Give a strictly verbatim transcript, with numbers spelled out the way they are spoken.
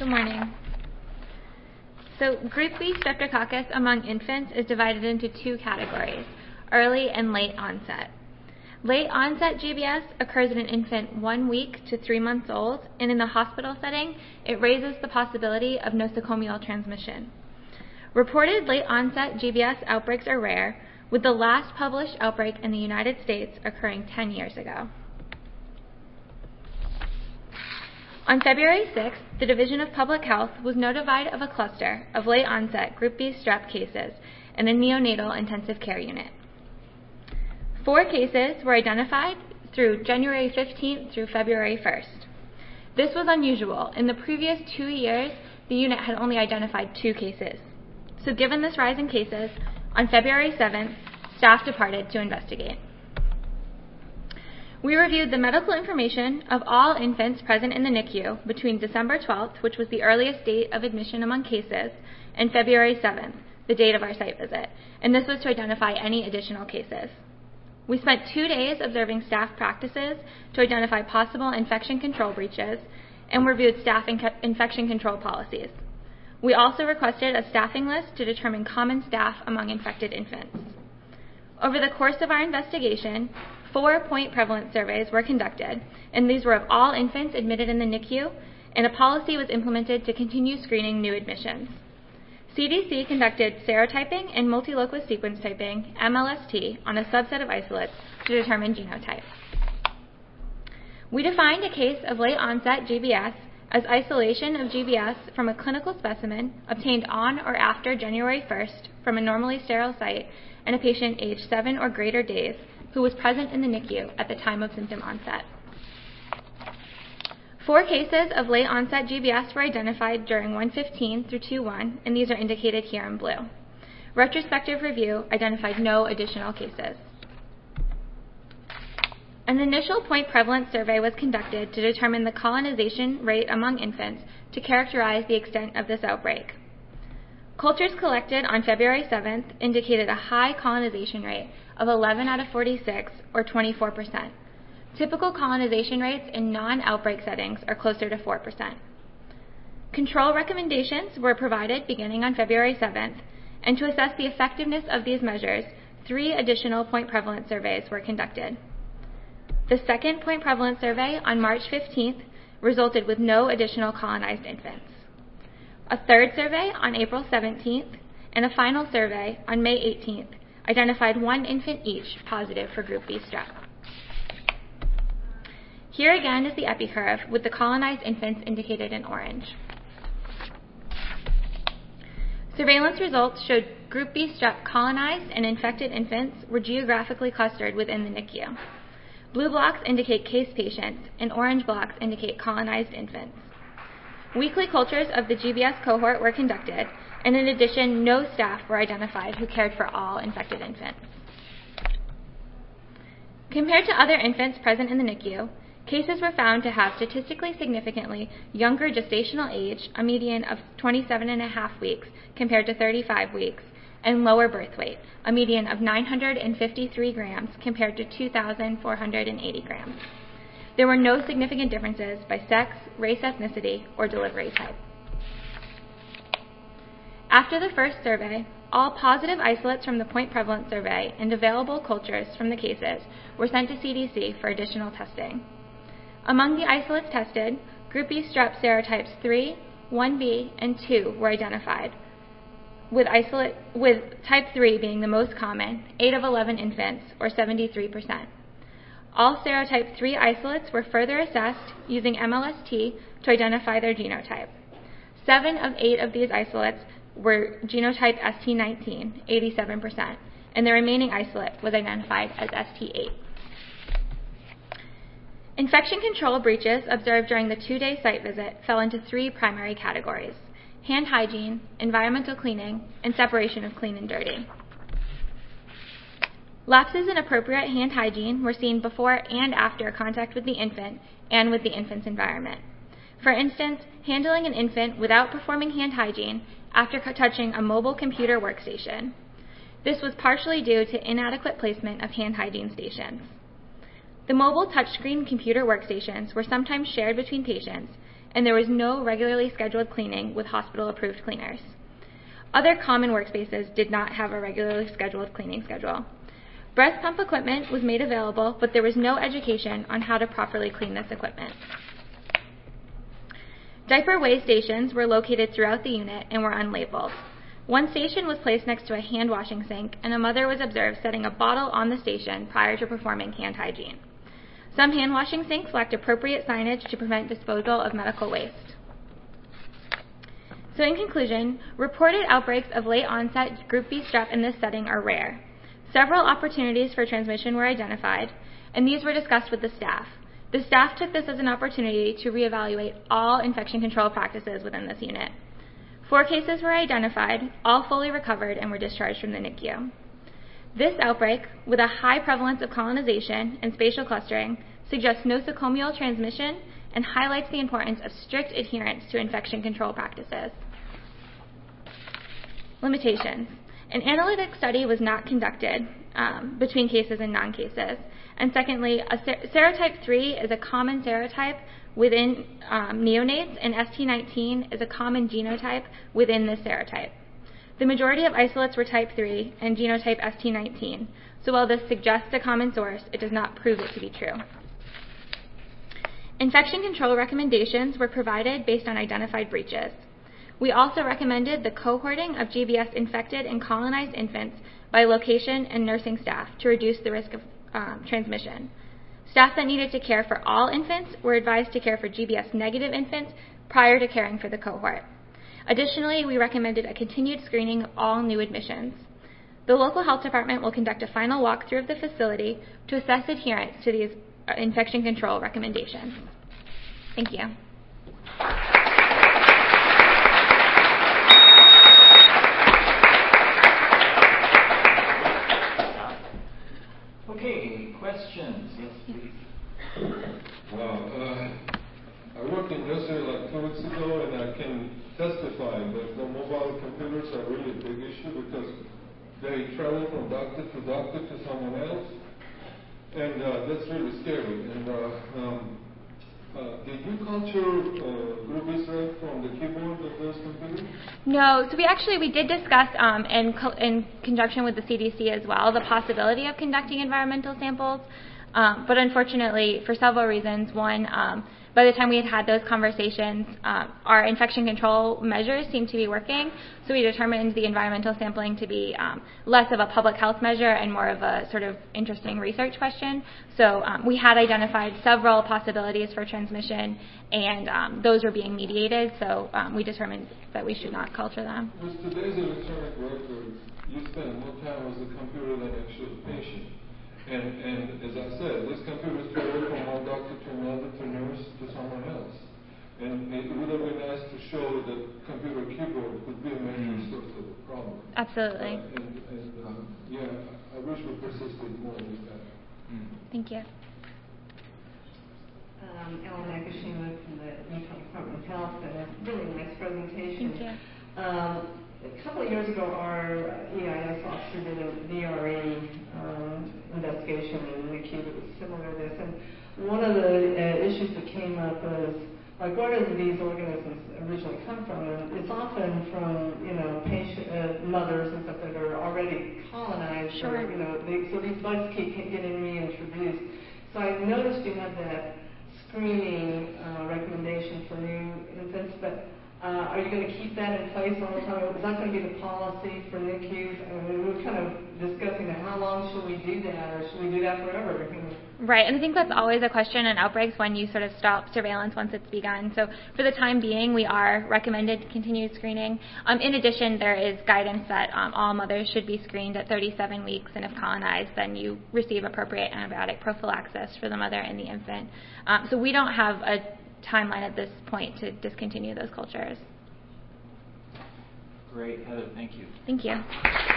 Good morning. So Group B streptococcus among infants is divided into two categories, early and late onset. Late onset G B S occurs in an infant one week to three months old, and in the hospital setting, it raises the possibility of nosocomial transmission. Reported late onset G B S outbreaks are rare, with the last published outbreak in the United States occurring ten years ago. On February sixth, the Division of Public Health was notified of a cluster of late onset Group B strep cases in a neonatal intensive care unit. Four cases were identified through January fifteenth through February first. This was unusual. In the previous two years, the unit had only identified two cases. So given this rise in cases, on February seventh, staff departed to investigate. We reviewed the medical information of all infants present in the N I C U between December twelfth, which was the earliest date of admission among cases, and February seventh, the date of our site visit, and this was to identify any additional cases. We spent two days observing staff practices to identify possible infection control breaches and reviewed staff inc- infection control policies. We also requested a staffing list to determine common staff among infected infants. Over the course of our investigation, four point prevalence surveys were conducted, and these were of all infants admitted in the N I C U, and a policy was implemented to continue screening new admissions. C D C conducted serotyping and multilocus sequence typing, M L S T, on a subset of isolates to determine genotype. We defined a case of late onset G B S as isolation of G B S from a clinical specimen obtained on or after January first from a normally sterile site and a patient aged seven or greater days who was present in the N I C U at the time of symptom onset. Four cases of late onset G B S were identified during one fifteen through two one, and these are indicated here in blue. Retrospective review identified no additional cases. An initial point prevalence survey was conducted to determine the colonization rate among infants to characterize the extent of this outbreak. Cultures collected on February seventh indicated a high colonization rate of eleven out of forty-six, or twenty-four percent. Typical colonization rates in non-outbreak settings are closer to four percent. Control recommendations were provided beginning on February seventh, and to assess the effectiveness of these measures, three additional point prevalence surveys were conducted. The second point prevalence survey on March fifteenth resulted with no additional colonized infants. A third survey on April seventeenth, and a final survey on May eighteenth identified one infant each positive for Group B strep. Here again is the epicurve with the colonized infants indicated in orange. Surveillance results showed Group B strep colonized and infected infants were geographically clustered within the N I C U. Blue blocks indicate case patients, and orange blocks indicate colonized infants. Weekly cultures of the G B S cohort were conducted, and in addition, no staff were identified who cared for all infected infants. Compared to other infants present in the N I C U, cases were found to have statistically significantly younger gestational age, a median of twenty-seven and a half weeks compared to thirty-five weeks, and lower birth weight, a median of nine hundred fifty-three grams compared to two thousand four hundred eighty grams. There were no significant differences by sex, race, ethnicity, or delivery type. After the first survey, all positive isolates from the point prevalence survey and available cultures from the cases were sent to C D C for additional testing. Among the isolates tested, Group B strep serotypes three, one B, and two were identified, with, isolate, with type three being the most common, eight of eleven infants, or seventy-three percent. All serotype three isolates were further assessed using M L S T to identify their genotype. Seven of eight of these isolates were genotype S T nineteen, eighty-seven percent, and the remaining isolate was identified as S T eight. Infection control breaches observed during the two-day site visit fell into three primary categories: hand hygiene, environmental cleaning, and separation of clean and dirty. Lapses in appropriate hand hygiene were seen before and after contact with the infant and with the infant's environment. For instance, handling an infant without performing hand hygiene after touching a mobile computer workstation. This was partially due to inadequate placement of hand hygiene stations. The mobile touchscreen computer workstations were sometimes shared between patients, and there was no regularly scheduled cleaning with hospital-approved cleaners. Other common workspaces did not have a regularly scheduled cleaning schedule. Breast pump equipment was made available, but there was no education on how to properly clean this equipment. Diaper weigh stations were located throughout the unit and were unlabeled. One station was placed next to a hand washing sink, and a mother was observed setting a bottle on the station prior to performing hand hygiene. Some hand washing sinks lacked appropriate signage to prevent disposal of medical waste. So in conclusion, reported outbreaks of late onset group B strep in this setting are rare. Several opportunities for transmission were identified, and these were discussed with the staff. The staff took this as an opportunity to reevaluate all infection control practices within this unit. Four cases were identified, all fully recovered, and were discharged from the N I C U. This outbreak, with a high prevalence of colonization and spatial clustering, suggests nosocomial transmission and highlights the importance of strict adherence to infection control practices. Limitations. An analytic study was not conducted um, between cases and non-cases. And secondly, a ser- serotype three is a common serotype within um, neonates, and S T nineteen is a common genotype within this serotype. The majority of isolates were type three and genotype S T nineteen, so while this suggests a common source, it does not prove it to be true. Infection control recommendations were provided based on identified breaches. We also recommended the cohorting of G B S infected and colonized infants by location and nursing staff to reduce the risk of um, transmission. Staff that needed to care for all infants were advised to care for G B S negative infants prior to caring for the cohort. Additionally, we recommended a continued screening of all new admissions. The local health department will conduct a final walkthrough of the facility to assess adherence to these uh, infection control recommendations. Thank you. Okay, questions? Yes, please. Wow, uh, I worked in Israel like two weeks ago, and I can testify that the mobile computers are really a big issue because they travel from doctor to doctor to someone else, and uh, that's really scary. And uh, um, uh, did you culture uh, Group Israel from the keyboard of those computers? No, so we actually, we did discuss um, in, co- in conjunction with the C D C as well the possibility of conducting environmental samples, um, but unfortunately for several reasons. One, um, by the time we had had those conversations, um, our infection control measures seemed to be working, so we determined the environmental sampling to be um, less of a public health measure and more of a sort of interesting research question. So um, we had identified several possibilities for transmission, and um, those were being mediated, so um, we determined that we should not culture them. With today's electronic records, you spend more time with the computer than actually the patient. And, and as I said, this computer is travel from one doctor to another, to nurse, to someone else. And it would have been nice to show that computer keyboard could be a major source of the problem. Absolutely. Uh, and and um, yeah, I wish we persisted more with that. Mm. Thank you. Um, Ellen Nakashima from the Utah Department of Health, and a really nice presentation. Thank you. Um, a couple of years ago, our E I S officer did a V R E um, investigation in the N I C U that was similar to this. And one of the uh, issues that came up was, like, where do these organisms originally come from? And it's often from, you know, patient uh, mothers and stuff that are already colonized. Sure. Or, you know, they, so these bugs keep getting reintroduced. So I noticed you had that screening uh, recommendation for new infants, but uh, are you going to keep that in place all the time? Is that going to be the policy for N I C Us? I mean, we were kind of discussing that. How long should we do that, or should we do that forever? Right, and I think that's always a question in outbreaks when you sort of stop surveillance once it's begun. So for the time being, we are recommended continued screening. Um, in addition, there is guidance that um, all mothers should be screened at thirty-seven weeks, and if colonized, then you receive appropriate antibiotic prophylaxis for the mother and the infant. Um, so we don't have a timeline at this point to discontinue those cultures. Great, Heather, thank you. Thank you.